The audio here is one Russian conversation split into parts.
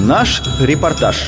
Наш репортаж.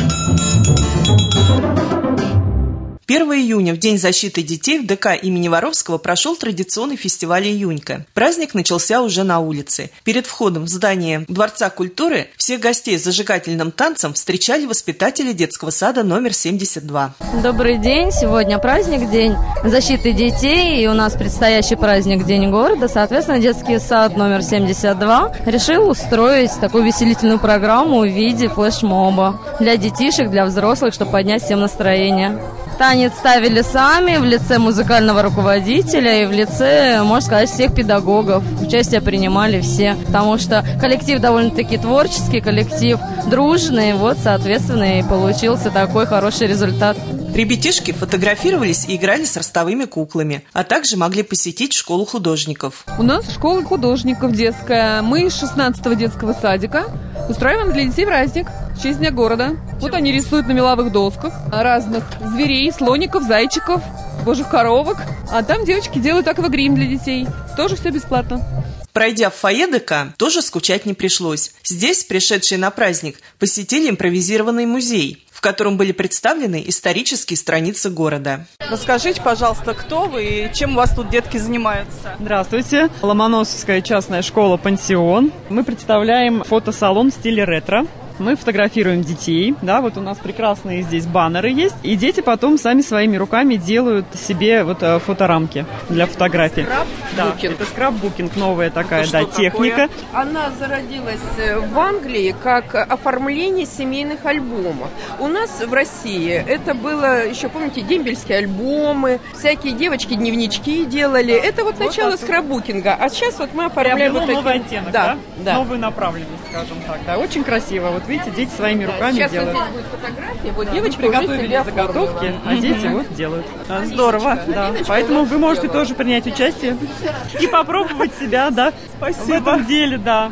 1 июня, в День защиты детей, в ДК имени Воровского прошел традиционный фестиваль «Июнька». Праздник начался уже на улице. Перед входом в здание Дворца культуры всех гостей с зажигательным танцем встречали воспитатели детского сада номер 72. Добрый день! Сегодня праздник, День защиты детей, и у нас предстоящий праздник День города. Соответственно, детский сад номер 72 решил устроить такую веселительную программу в виде флешмоба для детишек, для взрослых, чтобы поднять всем настроение. Танец ставили сами в лице музыкального руководителя и в лице, можно сказать, всех педагогов. Участие принимали все, потому что коллектив довольно-таки творческий, коллектив дружный, вот, соответственно, и получился такой хороший результат. Ребятишки фотографировались и играли с ростовыми куклами, а также могли посетить школу художников. У нас школа художников детская. Мы из 16-го детского садика устраиваем для детей праздник в честь Дня города. Вот они рисуют на меловых досках разных зверей, слоников, зайчиков, божьих коровок. А там девочки делают аквагрим для детей. Тоже все бесплатно. Пройдя в фойе ДК, тоже скучать не пришлось. Здесь пришедшие на праздник посетили импровизированный музей, в котором были представлены исторические страницы города. Расскажите, пожалуйста, кто вы и чем у вас тут детки занимаются? Здравствуйте. Ломоносовская частная школа «Пансион». Мы представляем фотосалон в стиле ретро. Мы фотографируем детей, да, вот у нас прекрасные здесь баннеры есть, и дети потом сами своими руками делают себе вот фоторамки для фотографий. Скраббукинг. Да, это скраббукинг, новая такая, да, техника. Она зародилась в Англии как оформление семейных альбомов. У нас в России это было, еще помните, дембельские альбомы, всякие девочки дневнички делали. Это вот начало скраббукинга, а сейчас вот мы оформляем вот такие... новый оттенок, да? Новую направленность, скажем так, да, очень красиво. Вот видите, дети своими руками сейчас делают. Сейчас вот здесь будет фотография, вот девочка приготовили заготовки, а дети вот делают. Здорово. Да. Поэтому вы можете тоже принять участие и попробовать себя, да, в этом деле, да.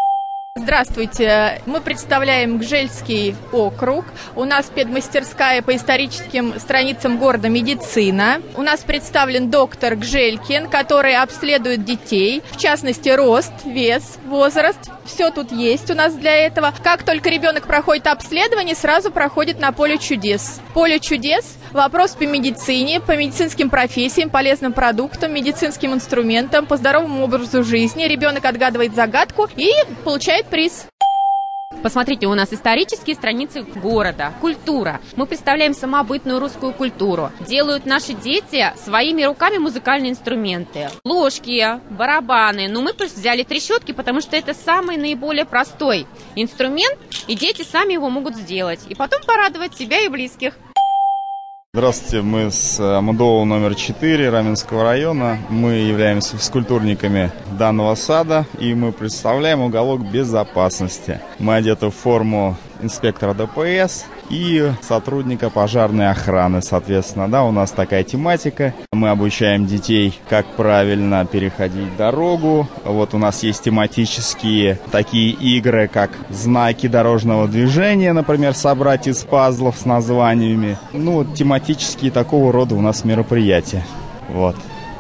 Здравствуйте, мы представляем Гжельский округ. У нас педмастерская по историческим страницам города «Медицина». У нас представлен доктор Гжелькин, который обследует детей, в частности, рост, вес, возраст. Все тут есть у нас для этого. Как только ребенок проходит обследование, сразу проходит на поле чудес. Поле чудес – вопрос по медицине, по медицинским профессиям, полезным продуктам, медицинским инструментам, по здоровому образу жизни. Ребенок отгадывает загадку и получает приз. Посмотрите, у нас исторические страницы города, культура. Мы представляем самобытную русскую культуру. Делают наши дети своими руками музыкальные инструменты. Ложки, барабаны. Но мы просто взяли трещотки, потому что это самый наиболее простой инструмент, и дети сами его могут сделать. И потом порадовать себя и близких. Здравствуйте, мы с МДО номер 4 Раменского района. Мы являемся физкультурниками данного сада, и мы представляем уголок безопасности. Мы одеты в форму инспектора ДПС и сотрудника пожарной охраны, соответственно, да, у нас такая тематика. Мы обучаем детей, как правильно переходить дорогу. Вот у нас есть тематические такие игры, как знаки дорожного движения, например, собрать из пазлов с названиями. Ну, вот тематические такого рода у нас мероприятия. Вот.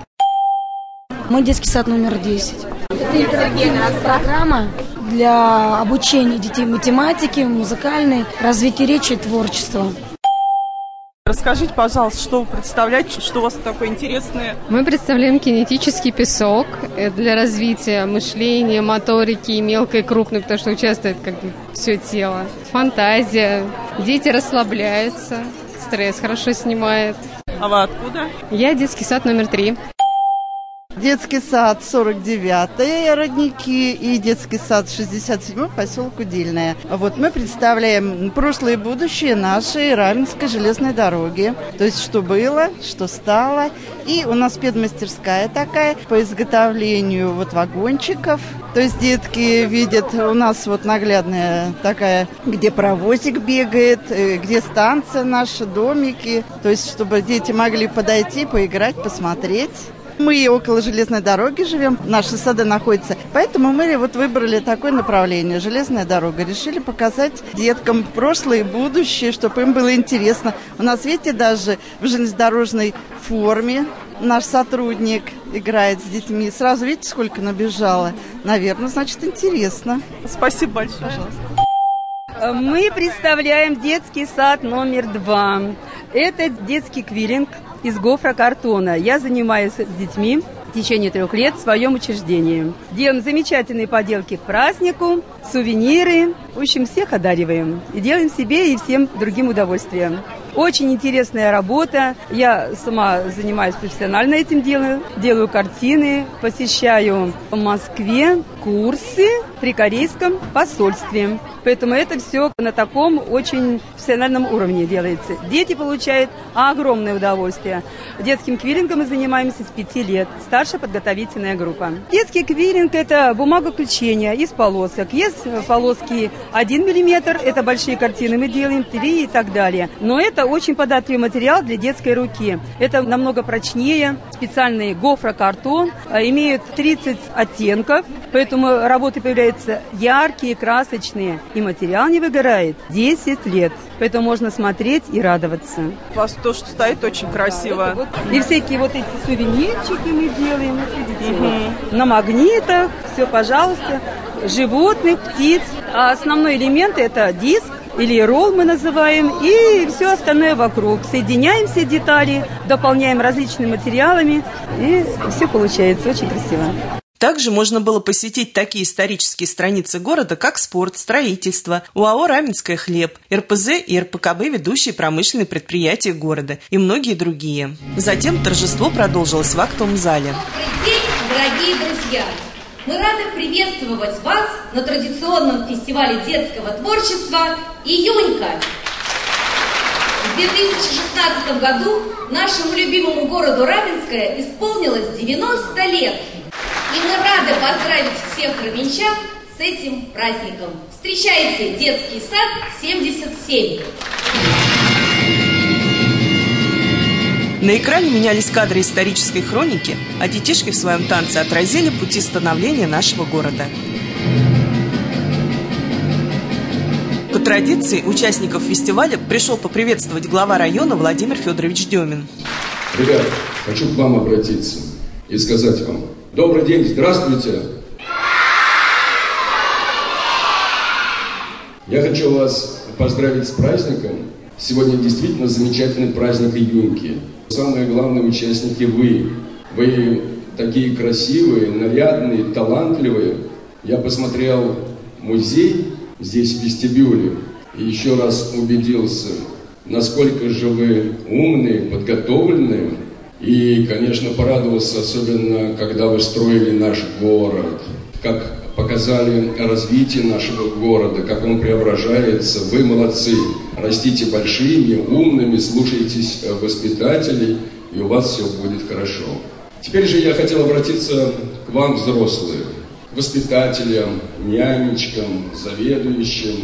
Мы детский сад номер 10. Это интерактивная программа для обучения детей математике, музыкальной, развития речи и творчества. Расскажите, пожалуйста, что вы представляете, что у вас такое интересное? Мы представляем кинетический песок для развития мышления, моторики, мелкой и крупной, потому что участвует как бы все тело. Фантазия, дети расслабляются, стресс хорошо снимает. А вы откуда? Я детский сад номер 3. Детский сад 49-й, Родники, и детский сад 67-й, поселок Удельное. Вот мы представляем прошлое и будущее нашей Раменской железной дороги. То есть, что было, что стало. И у нас педмастерская такая по изготовлению вот вагончиков. То есть, детки видят, у нас вот наглядная такая, где паровозик бегает, где станция наша, домики. То есть, чтобы дети могли подойти, поиграть, посмотреть. Мы около железной дороги живем, наши сады находятся, поэтому мы вот выбрали такое направление, железная дорога. Решили показать деткам прошлое и будущее, чтобы им было интересно. У нас, видите, даже в железнодорожной форме наш сотрудник играет с детьми. Сразу видите, сколько набежало? Наверное, значит, интересно. Спасибо большое. Пожалуйста. Мы представляем детский сад номер 2. Это детский квиллинг из гофрокартона. Я занимаюсь с детьми в течение 3 лет в своем учреждении. Делаем замечательные поделки к празднику, сувениры. В общем, всех одариваем. И делаем себе и всем другим удовольствие. Очень интересная работа. Я сама занимаюсь профессионально этим делом. Делаю картины, посещаю в Москве курсы при корейском посольстве. Поэтому это все на таком очень профессиональном уровне делается. Дети получают огромное удовольствие. Детским квиллингом мы занимаемся с 5 лет. Старшая подготовительная группа. Детский квиллинг – это бумага ключения из полосок. Есть полоски 1 мм, это большие картины мы делаем, 3 и так далее. Но это очень податливый материал для детской руки. Это намного прочнее. Специальный гофрокартон имеет 30 оттенков, поэтому работы появляются яркие, красочные. И материал не выгорает 10 лет. Поэтому можно смотреть и радоваться. У вас то, что стоит, очень красиво. Вот. И всякие вот эти сувенирчики мы делаем. Видите, на магнитах. Все, пожалуйста. Животных, птиц. А основной элемент это диск или ролл мы называем. И все остальное вокруг. Соединяем все детали, дополняем различными материалами. И все получается очень красиво. Также можно было посетить такие исторические страницы города, как спорт, строительство, УАО «Раменское хлеб», РПЗ и РПКБ «Ведущие промышленные предприятия города» и многие другие. Затем торжество продолжилось в актовом зале. Добрый день, дорогие друзья! Мы рады приветствовать вас на традиционном фестивале детского творчества «Июнька». В 2016 году нашему любимому городу Раменское исполнилось 90 лет. И мы рады поздравить всех раменчан с этим праздником. Встречайте детский сад 77. На экране менялись кадры исторической хроники, а детишки в своем танце отразили пути становления нашего города. По традиции участников фестиваля пришел поприветствовать глава района Владимир Федорович Демин. Ребят, хочу к вам обратиться и сказать вам: добрый день, здравствуйте! Я хочу вас поздравить с праздником. Сегодня действительно замечательный праздник Июньки. Самые главные участники вы. Вы такие красивые, нарядные, талантливые. Я посмотрел музей здесь в вестибюле и еще раз убедился, насколько же вы умные, подготовленные. И, конечно, порадовался, особенно, когда вы строили наш город, как показали развитие нашего города, как он преображается. Вы молодцы. Растите большими, умными, слушайтесь воспитателей, и у вас все будет хорошо. Теперь же я хотел обратиться к вам, взрослые, воспитателям, нянечкам, заведующим,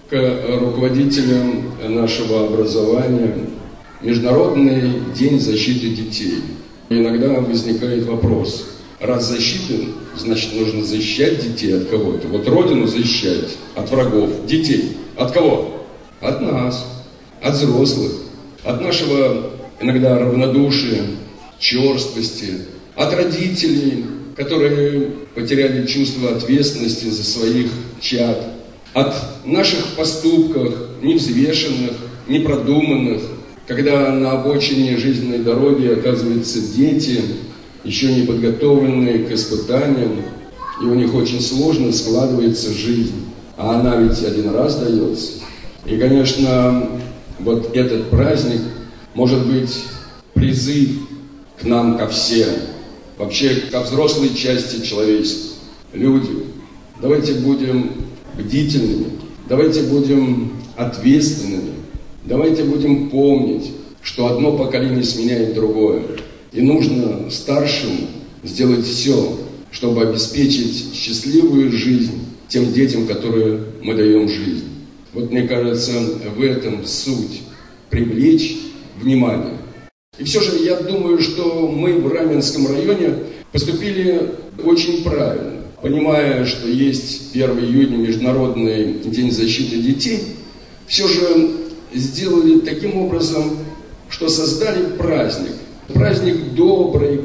к руководителям нашего образования. Международный день защиты детей. Иногда возникает вопрос: раз защита, значит, нужно защищать детей от кого-то. Вот Родину защищать от врагов, детей. От кого? От нас, от взрослых, от нашего иногда равнодушия, черствости, от родителей, которые потеряли чувство ответственности за своих чад, от наших поступков невзвешенных, непродуманных, когда на обочине жизненной дороги оказываются дети, еще не подготовленные к испытаниям, и у них очень сложно складывается жизнь. А она ведь один раз дается. И, конечно, вот этот праздник может быть призыв к нам, ко всем, вообще ко взрослой части человечества. Люди, давайте будем бдительными, давайте будем ответственными, давайте будем помнить, что одно поколение сменяет другое. И нужно старшим сделать все, чтобы обеспечить счастливую жизнь тем детям, которые мы даем жизнь. Вот мне кажется, в этом суть – привлечь внимание. И все же я думаю, что мы в Раменском районе поступили очень правильно. Понимая, что есть 1 июня Международный день защиты детей, все же сделали таким образом, что создали праздник. Праздник добрый,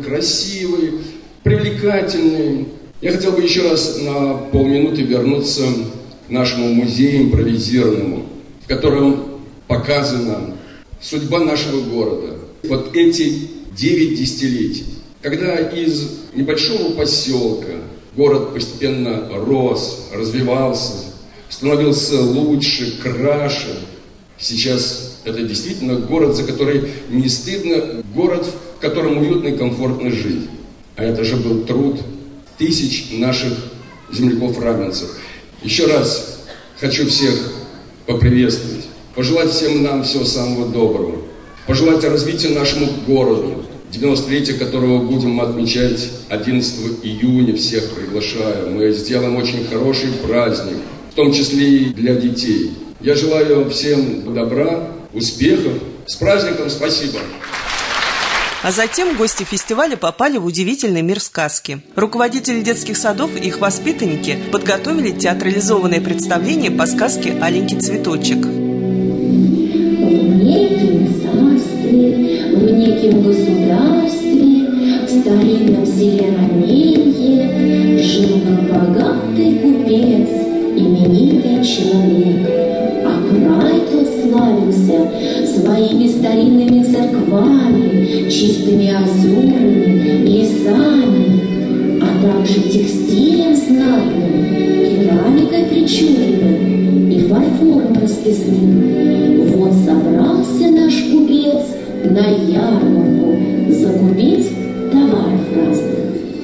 красивый, привлекательный. Я хотел бы еще раз на полминуты вернуться нашему музею импровизированному, в котором показана судьба нашего города. Вот эти 9 десятилетий, когда из небольшого поселка город постепенно рос, развивался, становился лучше, краше. Сейчас это действительно город, за который не стыдно, город, в котором уютно и комфортно жить. А это же был труд тысяч наших земляков-раменцев. Еще раз хочу всех поприветствовать, пожелать всем нам всего самого доброго, пожелать развития нашему городу, 90-летие которого будем отмечать 11 июня, всех приглашаю. Мы сделаем очень хороший праздник, в том числе и для детей. Я желаю всем добра, успехов. С праздником, спасибо. А затем гости фестиваля попали в удивительный мир сказки. Руководители детских садов и их воспитанники подготовили театрализованное представление по сказке «Аленький цветочек». В неким царстве, в неким государстве, в старинном селе Раненье жил богатый купец, именитый человек. А край тот славился своими старинными церквами, чистыми озерами, лесами, а также текстилем знатным, керамикой причудливой и фарфором расписным. Вот собрался наш купец на ярмарку закупить товаров разных.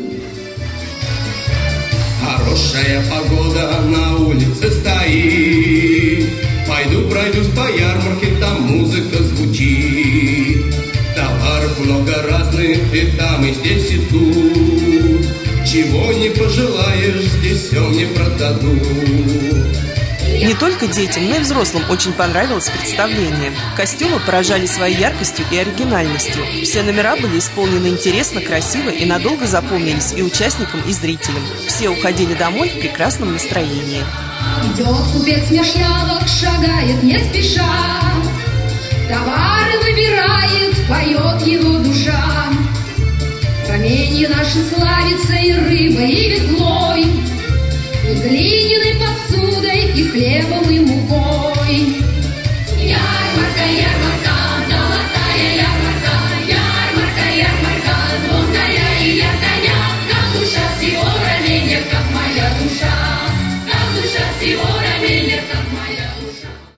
Хорошая погода на улице стоит. Пойду пройдусь по ярмарке, там музыка звучит. Товаров много разных, и там, и здесь, и тут. Чего не пожелаешь, здесь все мне продадут. Не только детям, но и взрослым очень понравилось представление. Костюмы поражали своей яркостью и оригинальностью. Все номера были исполнены интересно, красиво и надолго запомнились и участникам, и зрителям. Все уходили домой в прекрасном настроении. Идет купец меж лавок, шагает не спеша, товары выбирает, поет его душа. Раменье наше славится и рыбой, и ветлой, и глиняной посудой, и хлебом, и мукой.